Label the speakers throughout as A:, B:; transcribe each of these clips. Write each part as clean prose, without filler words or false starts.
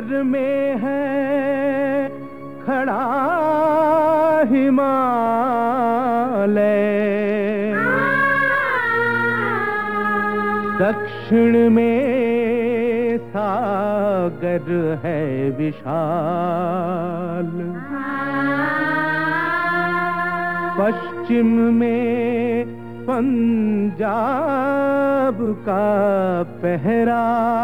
A: सागर में है खड़ा हिमालय, दक्षिण में सागर है विशाल, पश्चिम में पंजाब का पहरा,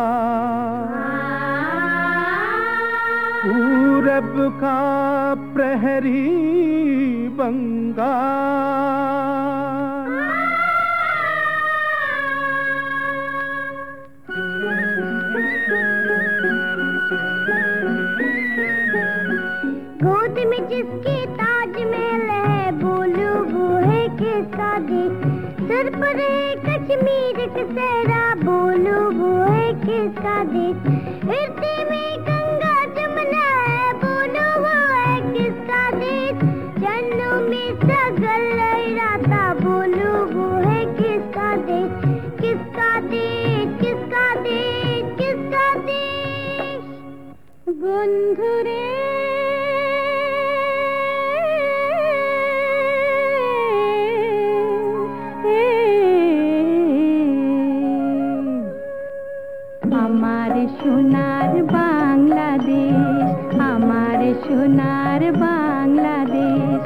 A: पूरब का प्रहरी बंगाल।
B: गोद में जिसके ताजमहल है, बोलो वो है किसका देश। सर पर कश्मीर का सहरा, बोलो वो है किसका देश। हृदय में गंगा जमुना है, बोलो वो है किसका देश। जन्नों में सागर लहराता, बोलो वो है किसका देश। किसका देश, किसका देश, किसका देश। बंधु रे हमारे सोनार बांग्लादेश, हमारे सोनार बांग्लादेश।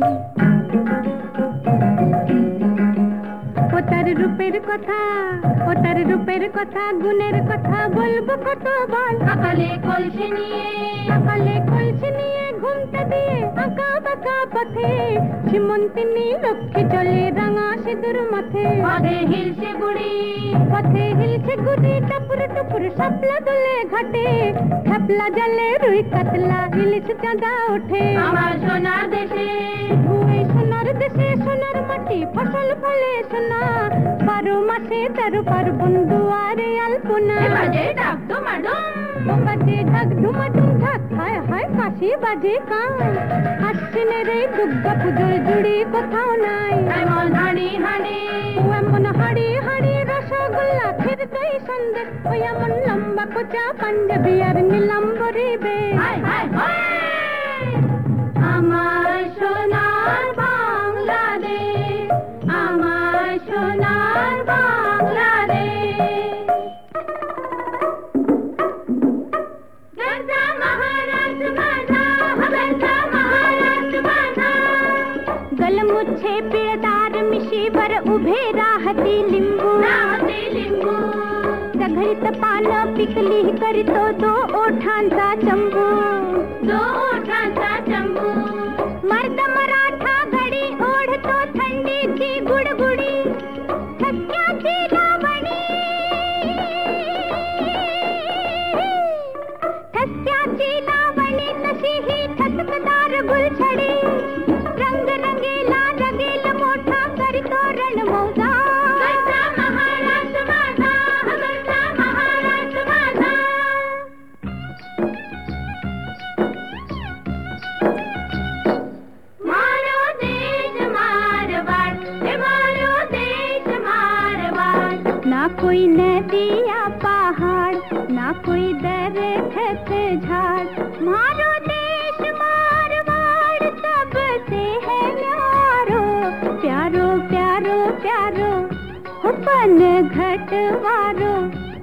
B: ও তার রূপের কথা, ও তার রূপের কথা, গুণের কথা বলবো কত বল। সকালে কলসি নিয়ে ঘুমটা দিয়ে আঁকা বাঁকা পথে, সীমন্তিনী লক্ষ্মী চলে রাঙা সিঁদুর মাথে। পথে হিলছে গুড়ি, টপুর টপুর শাপলা দোলে ঘাটে, খেপলা জলে রুই কাতলা ইলিশ চাঁদা ওঠে। আমার সোনার দেশে, সোনার দেশে সোনার মাটি, ফসল ফলে সোনা, 12 মাসে 13 পার্বণ দুয়ারে আলপনা। বাজে ঢাক ধুমাডুম, বাজে ঢাক ধুমাডুম, ঢাক হায় হায় কাশি বাজে কান। আশ্বিনের এই দুর্গা পুজোর জুড়ি কোথাও নাই। এমন হাড়ি হাড়ি, এমন হাড়ি হাড়ি রসগোল্লা, ক্ষীর দই সন্দেশ, ওই এমন লম্বা কোচা পাঞ্জাবি আর নীলাম্বরী বেশ। আমার সোনার বাংলাদেশ, আমার সোনার বাংলাদেশ। গর্জা মহারাষ্ট্র বাধা, গর্জা মহারাষ্ট্র बाधा। गलमुच्छे पिळदार मिशीवर उभे राहती लिंबू, सघळीत पानं पिकली करीतो 2 ओठांचा चंबू, मर्द मराठा घडी ओढतो थंडीची गुडगुडी, ठसक्याची लावणी, ठसक्याची लावणी तशी ही ठसकदार गुलछडी, रंग रंगीला रगील मोठा करीतो रणमौजा। गरजा महाराष्ट्र माझा, गरजा महाराष्ट्र माझा। मारो देश मारवाड़, मारो देश मारवाड़। ना कोई नदी या पहाड़, ना कोई दरख्त झाड़, मारो देश मारवाड़ सबसे है न्यारो। प्यारो प्यारो प्यारो हो पन घटवारो,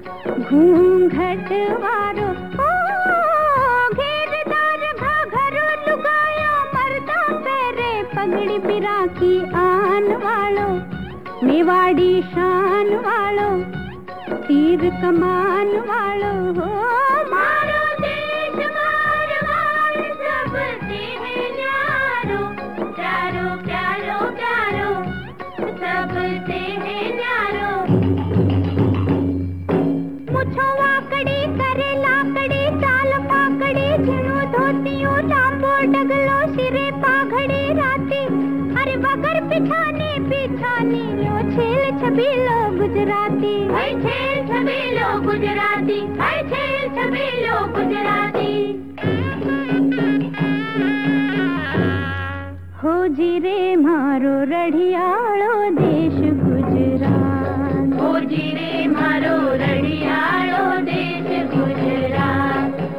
B: घूंघटवारो, ओ घेरदार घाघरो लुगाया, मर्दा पैरे पगड़ी बिरा की आन वालो, मेवाड़ी शान वालो, तीर कमान वालो। हो मारो देश मारवाड़ सबसे है न्यारो। प्यारो प्यारो प्यारो सबसे है न्यारो। मुछो वाकड़ी करे लाकड़ी, चाल फाकड़ी, झिणो धोतियो लांबो डगलो, सिरे पाघड़ी राती, अरे वगर पिछानी पिछानी लो छेल छबीलो गुजराती। छेल छबीलो गुजराती, छेल छबीलो गुजराती। हो जी रे मारो रढ़ियाळो देश गुजरात, हो जी रे मारो रढ़ियाळो देश गुजरात, हो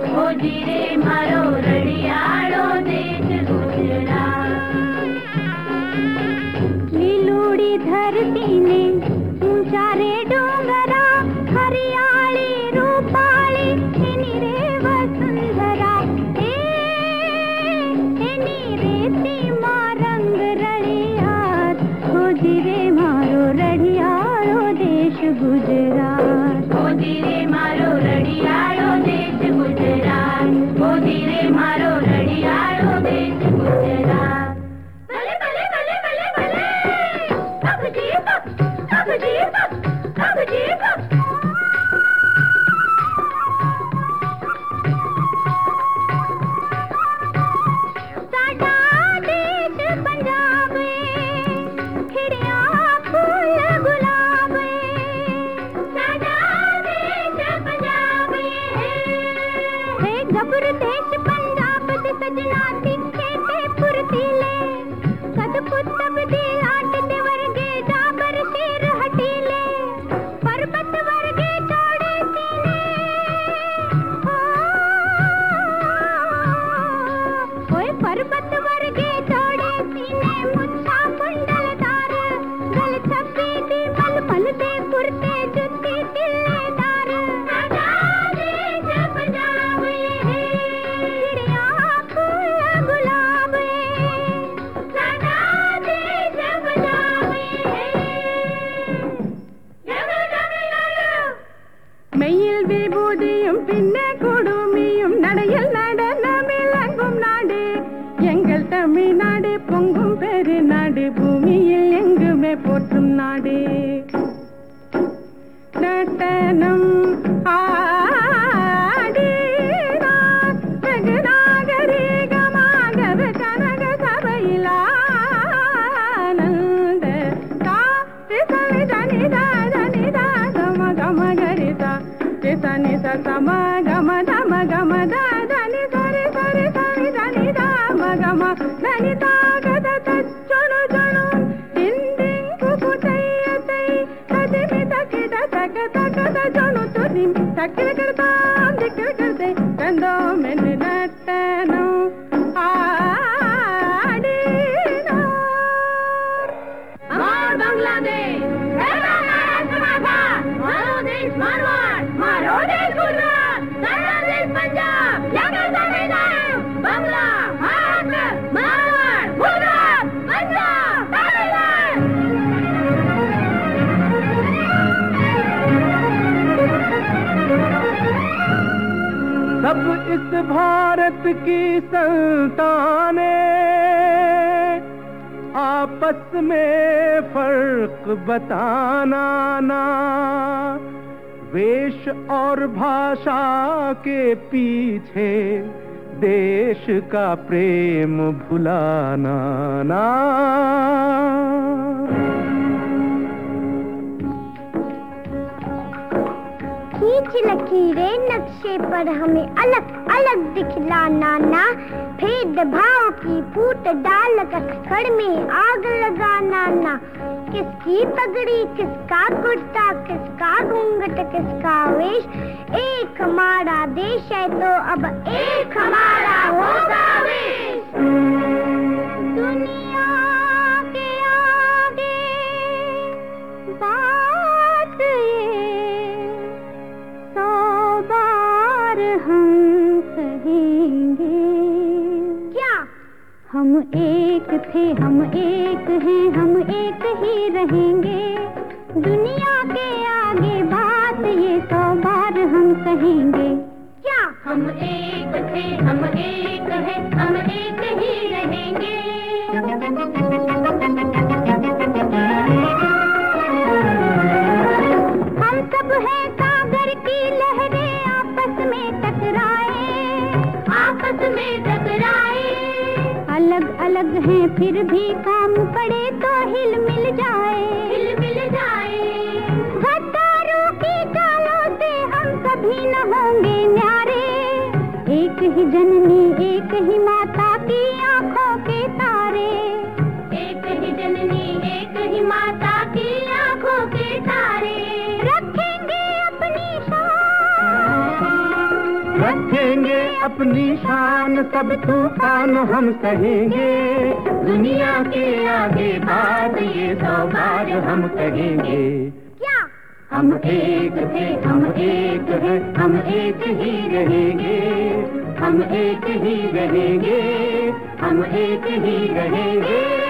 A: सब इस भारत की संतानें आपस में फर्क बताना ना, वेश और भाषा के पीछे देश का प्रेम भुलाना ना।
C: खींच लकीरें नक्शे पर हमें अलग अलग दिखलाना ना, भेदभाव की फूट डालकर खड़ में आग लगाना ना। किसकी पगड़ी किसका कुर्ता किसका घूंघट किसका वेश, एक हमारा देश है तो अब एक हमारा होगा वेश। दुनिया के आगे बात ये 100 बार हम कहेंगे, क्या हम एक थे हम एक हैं हम एक ही रहेंगे। दुनिया के आगे बात ये 100 बार हम कहेंगे, क्या हम एक थे हम एक हैं हम एक ही रहेंगे। हम सब हैं सागर की लहरें आपस में टकराए, अलग अलग हैं फिर भी काम पड़े तो हिल मिल जाए। गद्दारों की चालों से हम सभी न होंगे न्यारे, एक ही जननी एक ही माता की आंखों के तारे, एक ही जननी एक ही माता की आंखों के तारे। रखेंगे अपनी शान
A: रखेंगे अपनी शान, सब तूफान हम सहेंगे, दुनिया के आगे बात ये 100 बार हम कहेंगे।
C: क्या?
A: हम एक थे, हम एक हैं, हम एक ही रहेंगे, हम एक ही रहेंगे, हम एक ही रहेंगे।